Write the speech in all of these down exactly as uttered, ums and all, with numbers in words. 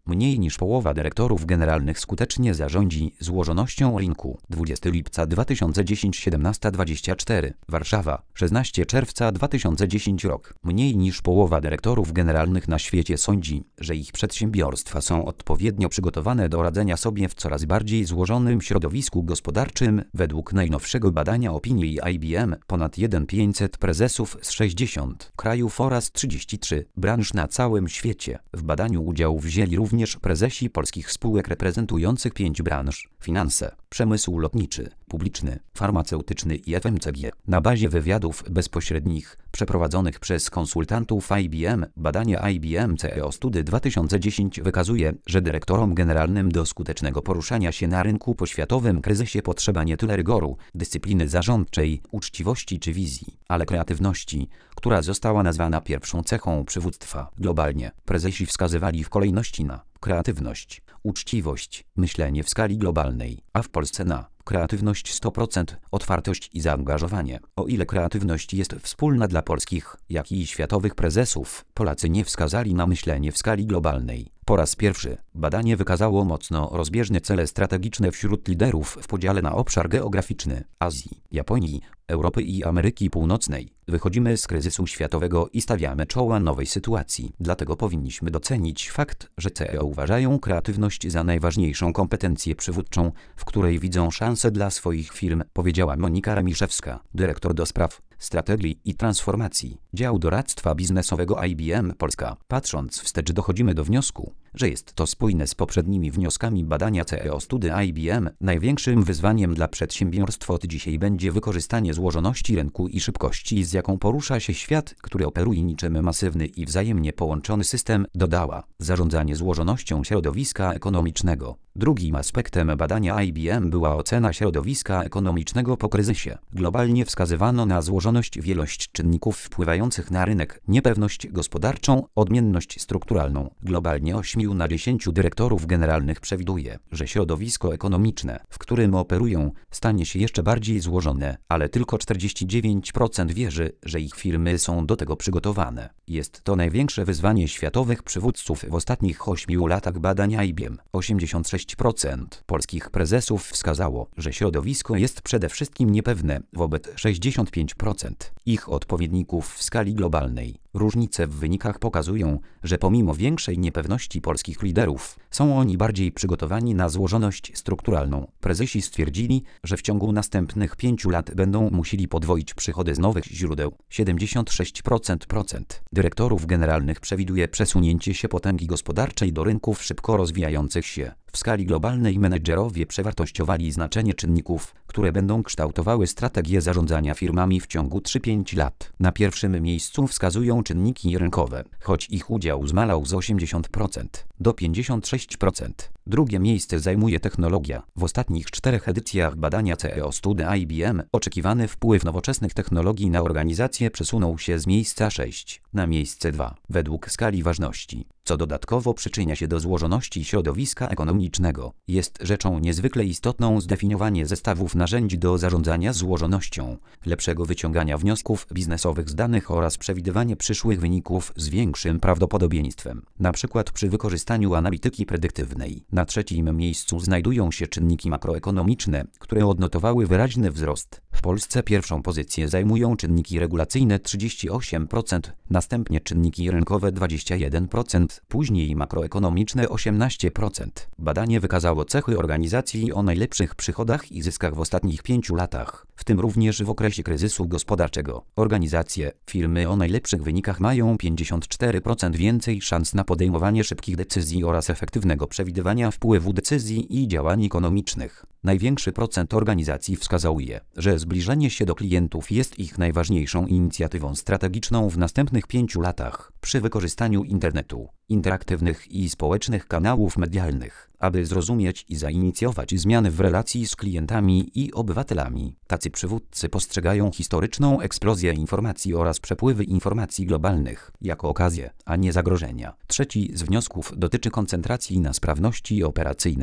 Mniej niż połowa dyrektorów generalnych skutecznie zarządzi złożonością rynku. dwudziestego lipca dwa tysiące dziesiątego siedemnaście dwadzieścia cztery. Warszawa, szesnastego czerwca dwa tysiące dziesiąty rok. Mniej niż połowa dyrektorów generalnych na świecie sądzi, że ich przedsiębiorstwa są odpowiednio przygotowane do radzenia sobie w coraz bardziej złożonym środowisku gospodarczym. Według najnowszego badania opinii I B M ponad tysiąc pięćset prezesów z sześćdziesięciu krajów oraz trzydziestu trzech branż na całym świecie. W badaniu udział wzięli również prezesi polskich spółek reprezentujących pięć branż: finanse, przemysł lotniczy, publiczny, farmaceutyczny i F M C G. Na bazie wywiadów bezpośrednich przeprowadzonych przez konsultantów I B M, badanie I B M C E O Study dwa tysiące dziesięć wykazuje, że dyrektorom generalnym do skutecznego poruszania się na rynku po światowym kryzysie potrzeba nie tyle rygoru, dyscypliny zarządczej, uczciwości czy wizji, ale kreatywności, która została nazwana pierwszą cechą przywództwa. Globalnie prezesi wskazywali w kolejności na kreatywność, uczciwość, myślenie w skali globalnej, a w Polsce na kreatywność sto procent, otwartość i zaangażowanie. O ile kreatywność jest wspólna dla polskich, jak i światowych prezesów, Polacy nie wskazali na myślenie w skali globalnej. Po raz pierwszy badanie wykazało mocno rozbieżne cele strategiczne wśród liderów w podziale na obszar geograficzny Azji, Japonii, Europy i Ameryki Północnej. Wychodzimy z kryzysu światowego i stawiamy czoła nowej sytuacji. Dlatego powinniśmy docenić fakt, że C E O uważają kreatywność za najważniejszą kompetencję przywódczą, w której widzą szansę dla swoich firm, powiedziała Monika Remiszewska, dyrektor do spraw strategii i transformacji, dział doradztwa biznesowego I B M Polska. Patrząc wstecz dochodzimy do wniosku, że jest to spójne z poprzednimi wnioskami badania C E O Study I B M. Największym wyzwaniem dla przedsiębiorstw od dzisiaj będzie wykorzystanie złożoności rynku i szybkości, z jaką porusza się świat, który operuje niczym masywny i wzajemnie połączony system, dodała. Zarządzanie złożonością środowiska ekonomicznego. Drugim aspektem badania I B M była ocena środowiska ekonomicznego po kryzysie. Globalnie wskazywano na złożoność wielość czynników wpływających na rynek, niepewność gospodarczą, odmienność strukturalną. Globalnie ośmiu na dziesięciu dyrektorów generalnych przewiduje, że środowisko ekonomiczne, w którym operują, stanie się jeszcze bardziej złożone, ale tylko czterdzieści dziewięć procent wierzy, że ich firmy są do tego przygotowane. Jest to największe wyzwanie światowych przywódców w ostatnich ośmiu latach badań I B M. osiemdziesiąt sześć procent polskich prezesów wskazało, że środowisko jest przede wszystkim niepewne, wobec sześćdziesiąt pięć procent ich odpowiedników w skali globalnej. Różnice w wynikach pokazują, że pomimo większej niepewności polskich liderów, są oni bardziej przygotowani na złożoność strukturalną. Prezesi stwierdzili, że w ciągu następnych pięciu lat będą musieli podwoić przychody z nowych źródeł. siedemdziesiąt sześć procent dyrektorów generalnych przewiduje przesunięcie się potęgi gospodarczej do rynków szybko rozwijających się. W skali globalnej menedżerowie przewartościowali znaczenie czynników, które będą kształtowały strategię zarządzania firmami w ciągu trzech do pięciu lat. Na pierwszym miejscu wskazują czynniki rynkowe, choć ich udział zmalał z osiemdziesięciu procent do pięćdziesięciu sześciu procent. Drugie miejsce zajmuje technologia. W ostatnich czterech edycjach badania C E O Study I B M oczekiwany wpływ nowoczesnych technologii na organizację przesunął się z miejsca sześć na miejsce dwa według skali ważności, co dodatkowo przyczynia się do złożoności środowiska ekonomicznego. Jest rzeczą niezwykle istotną zdefiniowanie zestawów narzędzi do zarządzania złożonością, lepszego wyciągania wniosków biznesowych z danych oraz przewidywanie przyszłych wyników z większym prawdopodobieństwem, na przykład przy wykorzystaniu analityki predyktywnej. Na trzecim miejscu znajdują się czynniki makroekonomiczne, które odnotowały wyraźny wzrost. W Polsce pierwszą pozycję zajmują czynniki regulacyjne trzydzieści osiem procent, następnie czynniki rynkowe dwadzieścia jeden procent, później makroekonomiczne osiemnaście procent. Badanie wykazało cechy organizacji o najlepszych przychodach i zyskach w ostatnich pięciu latach, w tym również w okresie kryzysu gospodarczego. Organizacje, firmy o najlepszych wynikach mają pięćdziesiąt cztery procent więcej szans na podejmowanie szybkich decyzji oraz efektywnego przewidywania wpływu decyzji i działań ekonomicznych. Największy procent organizacji wskazuje, że zbliżenie się do klientów jest ich najważniejszą inicjatywą strategiczną w następnych pięciu latach przy wykorzystaniu internetu, interaktywnych i społecznych kanałów medialnych, aby zrozumieć i zainicjować zmiany w relacji z klientami i obywatelami. Tacy przywódcy postrzegają historyczną eksplozję informacji oraz przepływy informacji globalnych jako okazję, a nie zagrożenia. Trzeci z wniosków dotyczy koncentracji na sprawności operacyjnej. W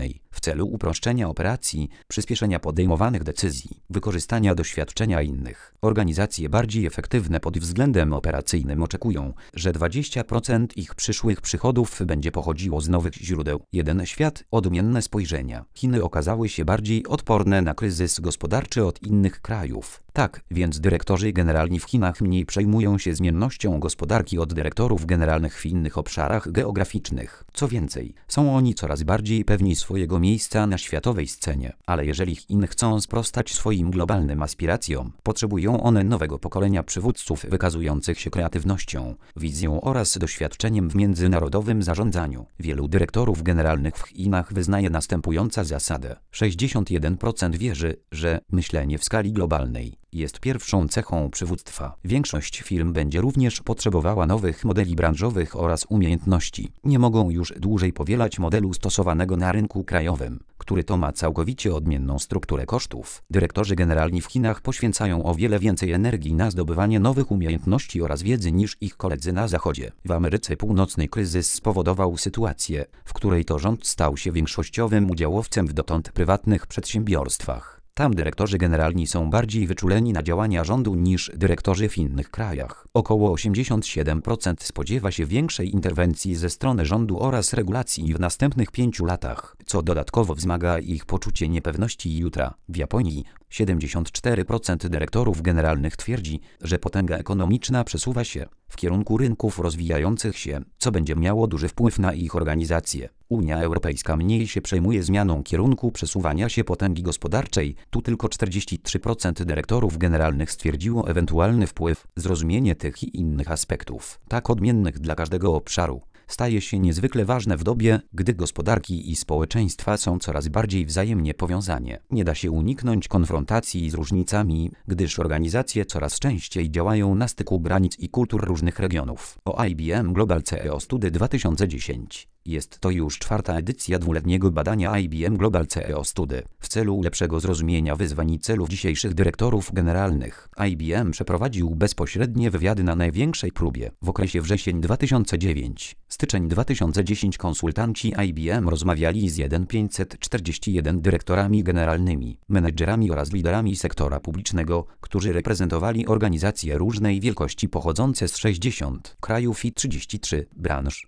celu uproszczenia operacji, przyspieszenia podejmowanych decyzji, wykorzystania doświadczenia innych. Organizacje bardziej efektywne pod względem operacyjnym oczekują, że dwadzieścia procent ich przyszłych przychodów będzie pochodziło z nowych źródeł. Jeden świat, odmienne spojrzenia. Chiny okazały się bardziej odporne na kryzys gospodarczy od innych krajów. Tak, więc dyrektorzy generalni w Chinach mniej przejmują się zmiennością gospodarki od dyrektorów generalnych w innych obszarach geograficznych. Co więcej, są oni coraz bardziej pewni swojego miejsca na światowej scenie. Ale jeżeli Chiny chcą sprostać swoim globalnym aspiracjom, potrzebują one nowego pokolenia przywódców wykazujących się kreatywnością, wizją oraz doświadczeniem w międzynarodowym zarządzaniu. Wielu dyrektorów generalnych w Chinach wyznaje następującą zasadę. sześćdziesiąt jeden procent wierzy, że myślenie w skali globalnej jest pierwszą cechą przywództwa. Większość firm będzie również potrzebowała nowych modeli branżowych oraz umiejętności. Nie mogą już dłużej powielać modelu stosowanego na rynku krajowym, który to ma całkowicie odmienną strukturę kosztów. Dyrektorzy generalni w Chinach poświęcają o wiele więcej energii na zdobywanie nowych umiejętności oraz wiedzy niż ich koledzy na Zachodzie. W Ameryce Północnej kryzys spowodował sytuację, w której to rząd stał się większościowym udziałowcem w dotąd prywatnych przedsiębiorstwach. Tam dyrektorzy generalni są bardziej wyczuleni na działania rządu niż dyrektorzy w innych krajach. Około osiemdziesiąt siedem procent spodziewa się większej interwencji ze strony rządu oraz regulacji w następnych pięciu latach, co dodatkowo wzmaga ich poczucie niepewności jutra. W Japonii siedemdziesiąt cztery procent dyrektorów generalnych twierdzi, że potęga ekonomiczna przesuwa się w kierunku rynków rozwijających się, co będzie miało duży wpływ na ich organizację. Unia Europejska mniej się przejmuje zmianą kierunku przesuwania się potęgi gospodarczej. Tu tylko czterdzieści trzy procent dyrektorów generalnych stwierdziło ewentualny wpływ, zrozumienie tych i innych aspektów, tak odmiennych dla każdego obszaru. Staje się niezwykle ważne w dobie, gdy gospodarki i społeczeństwa są coraz bardziej wzajemnie powiązane. Nie da się uniknąć konfrontacji z różnicami, gdyż organizacje coraz częściej działają na styku granic i kultur różnych regionów. O I B M Global C E O Study dwa tysiące dziesięć. Jest to już czwarta edycja dwuletniego badania I B M Global C E O Study. W celu lepszego zrozumienia wyzwań i celów dzisiejszych dyrektorów generalnych, I B M przeprowadził bezpośrednie wywiady na największej próbie. W okresie wrzesień dwa tysiące dziewiąty - styczeń dwa tysiące dziesiąty konsultanci I B M rozmawiali z tysiąc pięćset czterdziestu jeden dyrektorami generalnymi, menedżerami oraz liderami sektora publicznego, którzy reprezentowali organizacje różnej wielkości pochodzące z sześćdziesięciu krajów i trzydziestu trzech branż.